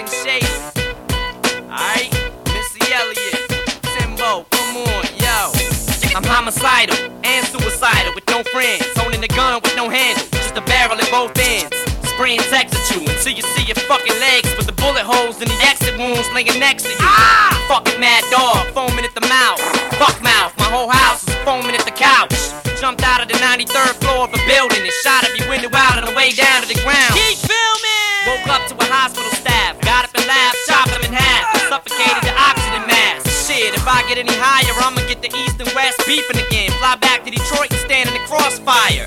Slim Shady. Alright, Missy Elliott, Timbo, come on, yo. I'm homicidal and suicidal with no friends, holding a gun with no handle, just a barrel at both ends. Spraying text at you until you see your fucking legs with the bullet holes in the exit wounds laying next to you. Fucking mad dog, foaming at the mouth. Fuck mouth, my whole house was foaming at the couch. Jumped out of the 93rd floor of a building and shot every window out on the way down to the ground. Keep filming! Woke up to a hospital staff, got up and laughed, chopped him in half, and suffocated the oxygen mask. Shit, if I get any higher, I'ma get the East and West beefing again. Fly back to Detroit and stand in the crossfire.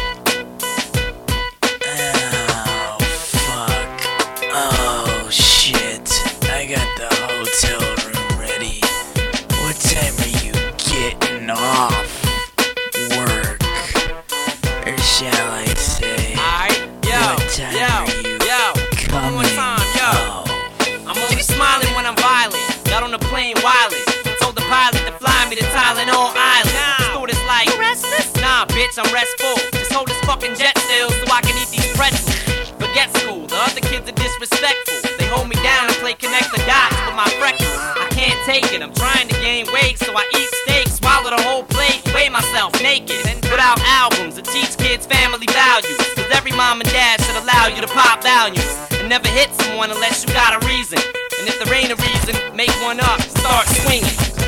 Oh shit, I got the hotel room ready. What time are you getting off work? Or shall I say, Alright, yo, what time are you coming? one more time, yo. I'm only smiling when I'm violent. Got on the plane wireless. Told the pilot to fly me to Tylenol Island. Stewardess like, you restless? Nah, bitch, I'm restful. Just hold this fucking jet still so I can eat these pretzels. Forget school, the other kids are disrespectful. They hold me down and play connect the dots with my freckles. I can't take it, I'm trying to gain weight, so I eat steak, swallow the whole plate, weigh myself naked. Put out albums that teach kids family values, cause every mom and dad should allow you to pop values and never hit someone unless you got a reason. And if there ain't a reason, make one up, start swinging.